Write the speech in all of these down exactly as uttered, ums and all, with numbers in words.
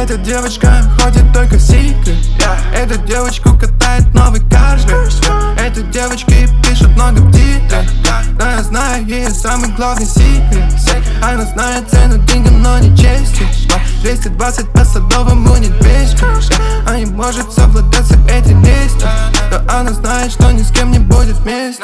Эта девочка ходит только в секрет. Эту девочку катает новый каждый. Эту девочку пишет много птиц. Но я знаю ее самый главный секрет. Она знает цену деньгам, но не чести. двести двадцать по Садовому не двести. Она не может совладаться этой лестью. Но она знает, что ни с кем не будет вместе.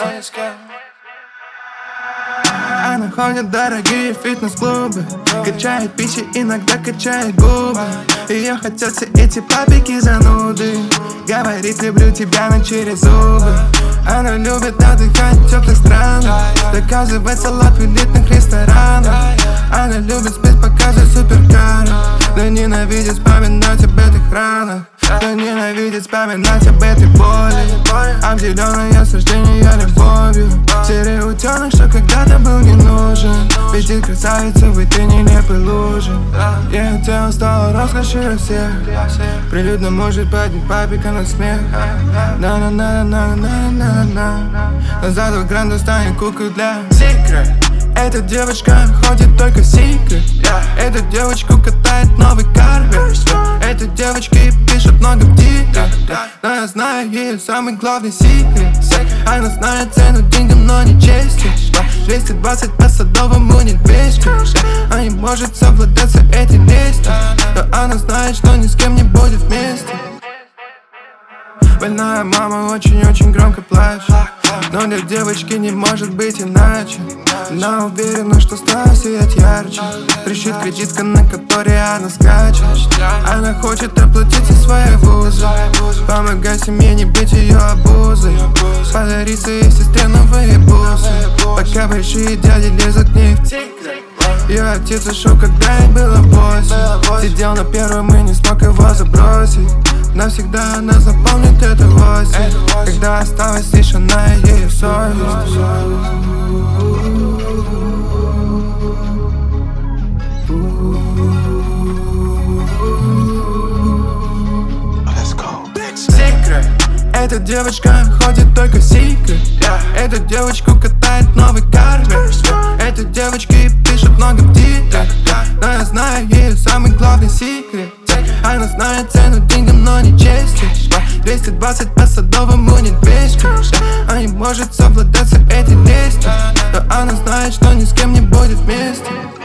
Она ходит в дорогие фитнес-клубы, качает пищи, иногда качает губы. Ее хотят все эти папики зануды. Говорит, люблю тебя, но через зубы. Она любит отдыхать в теплых странах, заказывать салат в элитных ресторанах. Она любит спецпоказы суперкаров, но ненавидит вспоминать об этих ранах. Кто ненавидит вспоминать об этой боли, обделенная с рождения любовью. Серый утенок, что когда-то был не нужен, летит красавица в этой нелепой луже. Ее тело стало роскошью всех, прилюдно может поднять папика на смех. На-на-на-на-на-на-на-на. Назад в гранду станет куклой для секрет. Эта девочка ходит только в секрет. Эту девочку катает новый карвер. Эту девочку пишет много птиц. Но я знаю ее самый главный секрет. Она знает цену деньгам, но не чести. двести двадцать по Садовому не двести. Она не может совладаться этой лестью. Но она знает, что ни с кем не будет вместе. Больная мама очень-очень громко плачет, но для девочки не может быть иначе. Она уверена, что стала сиять ярче. Трещит кредитка, на которой она скачет. Она хочет оплатить все свои вузы, помогай семье не бить ее обузой. Подари своей сестре новые бусы, пока большие дяди лезут к ней в тигры. Ее отец ушел, когда ей было восемь. Сидел на первом и не смог его забросить. Навсегда она запомнит эту осень, когда осталась лишь она и ее совесть. Секрет. Эта девочка ходит только в секрет. Эту девочку катает новый карвер. Эту девочку пишет много птиц. Но я знаю ее самый главный секрет. Она знает цену деньгам, но не чести. двести двадцать по Садовому не двести. Она не может совладаться этой лестью. Но она знает, что ни с кем не будет вместе.